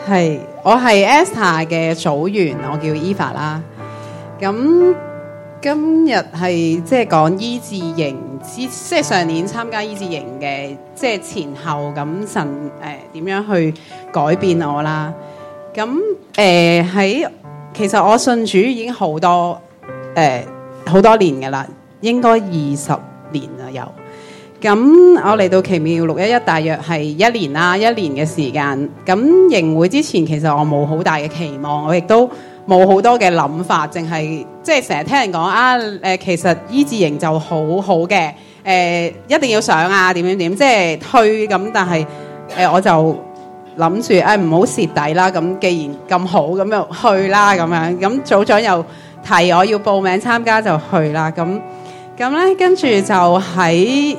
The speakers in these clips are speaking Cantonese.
我係 Esther 嘅組員，我叫 Eva 啦。咁今日係即係講醫治營，即係上年參加醫治營嘅，即係前後咁神點樣去改變我啦。咁其實我信主已經好多年㗎啦，應該20年啦有。咁我嚟到奇妙611大約係1年啦，1年嘅時間。咁營會之前其實我冇好大嘅期望，我亦都冇好多嘅諗法，淨係即係成日聽人講啊其實醫治營就好好嘅，一定要上啊點，即係推咁。但係我就諗住唔好蝕底啦。咁既然咁好，咁就去啦咁樣。咁組長又提我要報名參加，就去啦咁咧，跟住就喺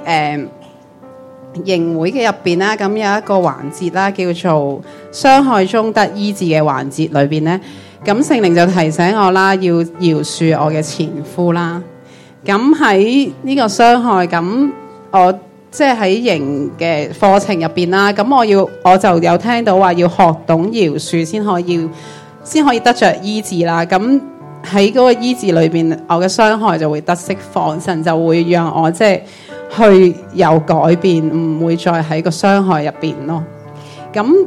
營會嘅入邊啦，咁有一個環節啦，叫做傷害中得醫治嘅環節裏邊咧，咁聖靈就提醒我啦，要饒恕我嘅前夫啦。咁喺呢個傷害，咁我即係喺營嘅課程入邊啦，咁我就有聽到話要學懂饒恕先可以得着醫治啦。咁喺嗰個醫治裏邊，我嘅傷害就會得釋放，神就會讓我即係去有改變，唔會再喺個傷害入邊咯。咁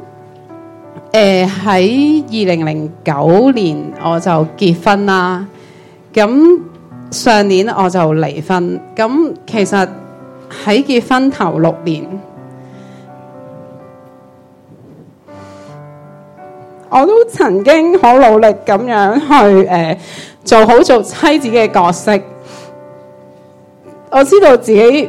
喺2009年我就結婚啦。咁上年我就離婚。咁其實喺結婚頭6年，我都曾經好努力咁樣去做好做妻子嘅角色。我知道自己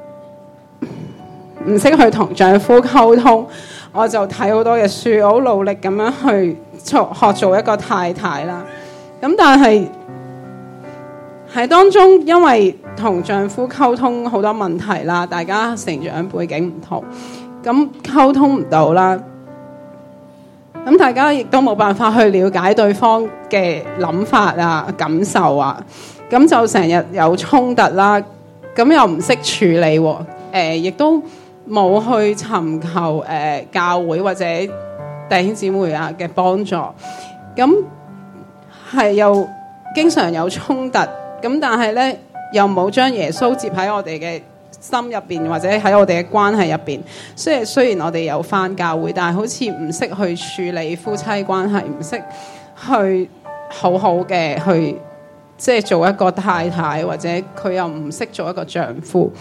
唔識去同丈夫溝通，我就睇好多嘅書，我好努力咁樣去學做一個太太啦。咁但係喺當中，因為同丈夫溝通好多問題啦，大家成長背景唔同，咁溝通唔到啦。咁大家亦都冇辦法去了解對方嘅諗法啊、感受啊，咁就成日有衝突啦。咁又唔識處理，亦都冇去尋求教會或者弟兄姊妹啊嘅幫助。咁係又經常有衝突，咁但係咧又冇將耶穌接喺我哋嘅心入邊，或者喺我哋嘅關係入邊。雖然我哋有返教會，但係好似唔識去處理夫妻關係，唔識去好好嘅去即係做一個太太，或者佢又唔識做一個丈夫。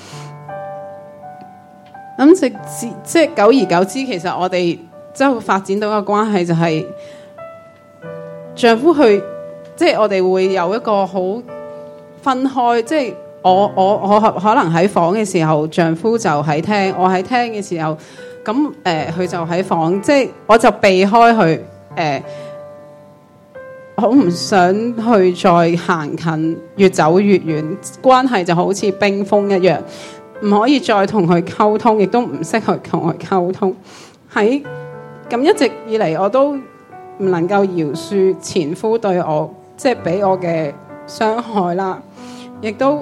咁即係久而久之，其實我哋即係發展到個關係就係丈夫去，即係我哋會有一個好分開，即係我可能喺房嘅時候，丈夫就喺廳；我喺廳嘅時候，咁佢就喺房，即係我就避開佢，好唔想去再行近，越走越遠，關係就好似冰封一樣，唔可以再同佢溝通，亦都唔識去同佢溝通。喺咁一直以嚟，我都唔能夠饒恕前夫對我即係俾我嘅傷害啦，亦都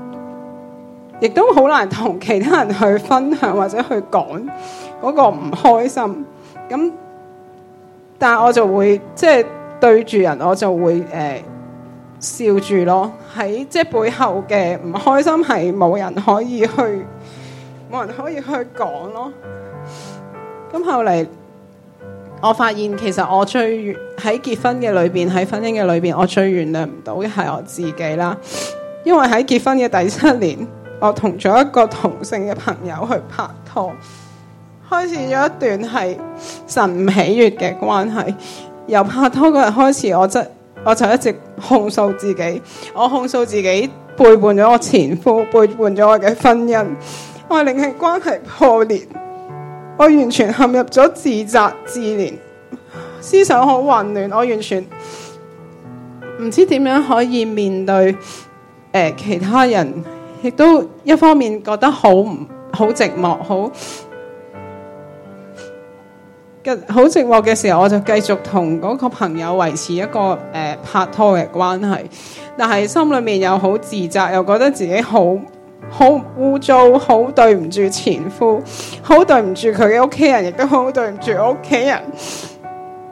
好難同其他人去分享或者去講嗰個唔開心。咁但係我就會即係對住人，我就會笑住咯。喺即係背後嘅唔開心係冇人可以去講咯。咁後嚟我發現，其實我最喺結婚嘅裏邊，喺婚姻嘅裏邊，我最原諒唔到嘅係我自己啦。因為喺結婚嘅第7年，我同咗一個同性嘅朋友去拍拖，開始咗一段係神唔喜悅嘅關係。由拍拖嗰日開始，我就一直控訴自己，我控訴自己背叛咗我前夫，背叛咗我嘅婚姻，我令佢關係破裂，我完全陷入咗自責自憐，思想好混亂，我完全唔知點樣可以面對其他人，亦都一方面覺得好寂寞，好寂寞嘅時候，我就繼續同嗰個朋友維持一個拍拖嘅關係，但係心裏面又好自責，又覺得自己好污糟，好對唔住前夫，好對唔住佢嘅屋企人，亦都好對唔住我屋企人。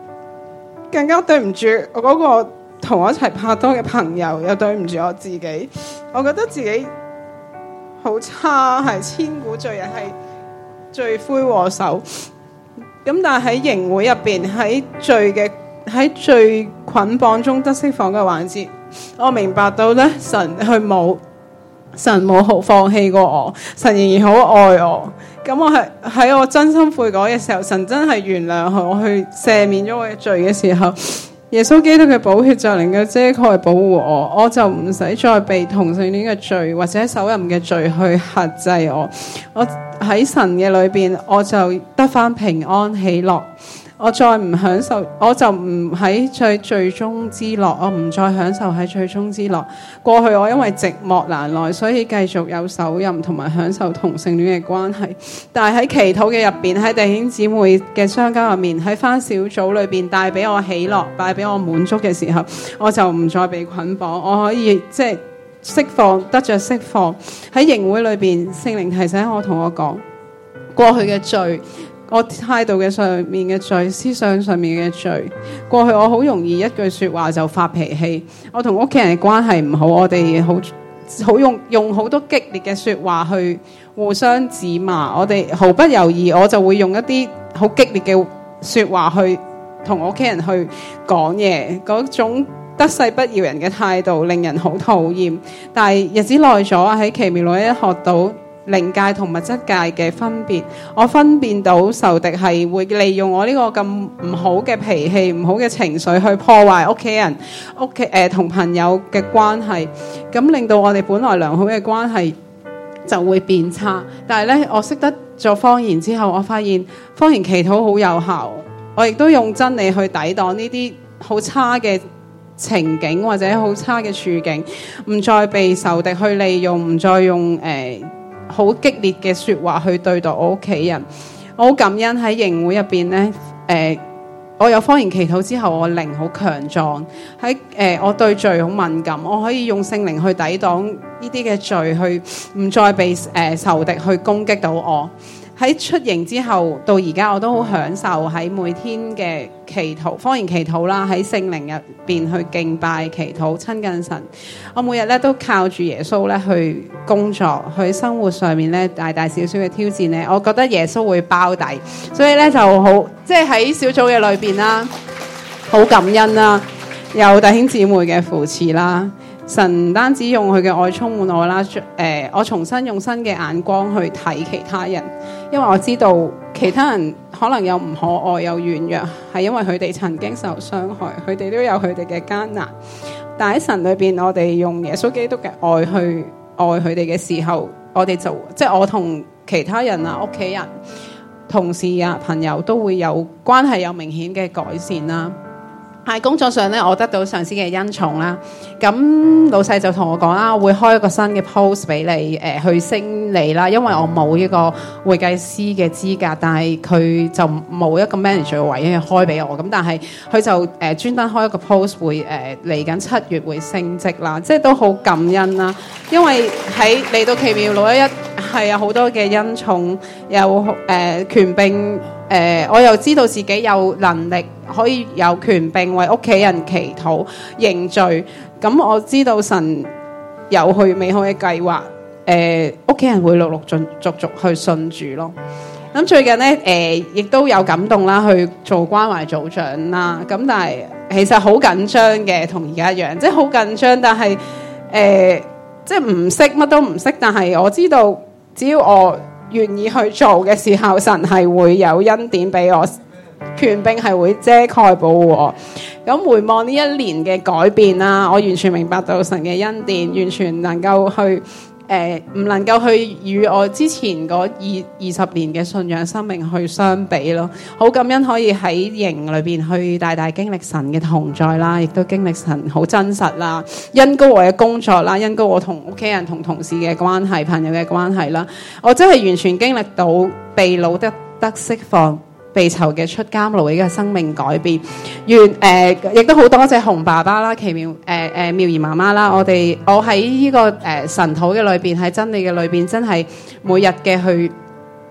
更加對唔住我嗰個同我一齊拍拖嘅朋友，又對唔住我自己。我覺得自己好差，係千古罪人，係罪魁禍首。咁但係喺營會入邊，喺罪捆綁中得釋放嘅環節，我明白到咧，神冇好放棄過我，神仍然好愛我。咁我係喺我真心悔改嘅時候，神真係原諒我，去赦免咗我嘅罪嘅時候，耶穌基督嘅寶血就能夠遮蓋保護我，我就唔使再被同性戀嘅罪或者手淫嘅罪去轄制我。我喺神嘅裏邊，我就得返平安喜樂。我再唔享受，我就唔喺罪中之樂，我唔再享受喺罪中之樂。過去我因為寂寞難耐，所以繼續有手淫同埋享受同性戀嘅關係。但係喺祈禱嘅入邊，喺弟兄姊妹嘅相交入面，喺返小組裏邊帶俾我喜樂，帶俾我滿足嘅時候，我就唔再被捆綁，我可以即係釋放，得着釋放。喺營會裏邊，聖靈提醒我，同我講過去嘅罪，我態度嘅上面嘅罪，思想上面嘅罪。過去我好容易一句說話就發脾氣，我同屋企人嘅關係唔好，我哋好用好多激烈嘅說話去互相指罵，我哋毫不猶豫，我就會用一啲好激烈嘅說話去同屋企人去講嘢，嗰種得勢不饒人嘅態度令人好討厭。但係日子耐咗，喺奇妙裏一學到靈界同物質界嘅分別，我分辨到仇敵係會利用我呢個咁唔好嘅脾氣、唔好嘅情緒去破壞屋企人、同朋友嘅關係，咁令到我哋本來良好嘅關係就會變差。但係咧，我識得做方言之後，我發現方言祈禱好有效，我亦都用真理去抵擋呢啲好差嘅情景或者好差嘅處境，唔再被仇敵去利用，唔再用好激烈嘅說話去對待我屋企人。我好感恩喺營會入邊咧，我有方言祈禱之後，我靈好強壯。喺我對罪好敏感，我可以用聖靈去抵擋呢啲嘅罪，去唔再被仇敵去攻擊到我。喺出營之後到而家，我都好享受喺每天嘅祈禱、方言祈禱啦，喺聖靈入邊去敬拜、祈禱、親近神。我每日咧都靠住耶穌咧去工作，去生活上面咧大大小小嘅挑戰咧，我覺得耶穌會包底，所以咧就好，即係喺小組嘅裏邊啦，好感恩啦，有弟兄姊妹嘅扶持啦。神唔單止用佢嘅愛充滿我啦，我重新用新嘅眼光去睇其他人，因為我知道其他人可能有唔可愛、有軟弱，係因為佢哋曾經受傷害，佢哋都有佢哋嘅艱難。但喺神裏邊，我哋用耶穌基督嘅愛去愛佢哋嘅時候，我哋就即係我同其他人啊、屋企人、同事啊、朋友都會有關係有明顯嘅改善啦。喺工作上咧，我得到上司嘅恩寵啦。咁老細就同我講啦，我會開一個新嘅 post 俾你，去升你啦。因為我冇呢個會計師嘅資格，但係佢就冇一個 manager 嘅位開俾我。咁但係佢就專登開一個 post 會嚟緊7月會升職啦，即係都好感恩啦。因為喺嚟到奇妙611係有好多嘅恩寵，有權柄。我又知道自己有能力可以有權柄為屋企人祈禱認罪，咁我知道神有佢美好嘅計劃，屋企人會陸陸續續去信主咯。咁最近咧，亦都有感動啦，去做關懷組長啦。咁但係其實好緊張嘅，同而家一樣，即係好緊張。但係即係唔識乜都唔識，但係我知道只要我願意去做嘅時候，神係會有恩典俾我，權柄係會遮蓋保護我。咁回望呢一年嘅改變啦，我完全明白到神嘅恩典，完全能夠去唔能夠去與我之前嗰20年嘅信仰生命去相比咯。好感恩可以喺營裏邊去大大經歷神嘅同在啦，亦都經歷神好真實啦，恩膏我嘅工作啦，恩膏我同屋企人同同事嘅關係、朋友嘅關係啦，我真係完全經歷到被擄得釋放，被囚嘅出監牢嘅生命改變。亦都好多謝洪爸爸啦、奇妙妙兒媽媽啦。我喺呢個神土嘅裏邊，喺真理嘅裏邊，真係每日嘅去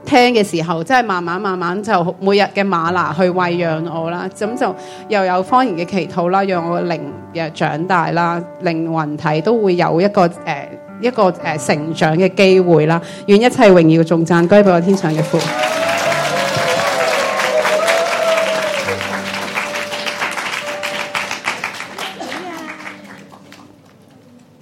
聽嘅時候，即係慢慢就每日嘅嗎哪去餵養我啦，咁就又有方言嘅祈禱啦，讓我嘅靈又長大啦，靈魂體都會有一個成長嘅機會啦。願一切榮耀頌讚歸俾我天上嘅父。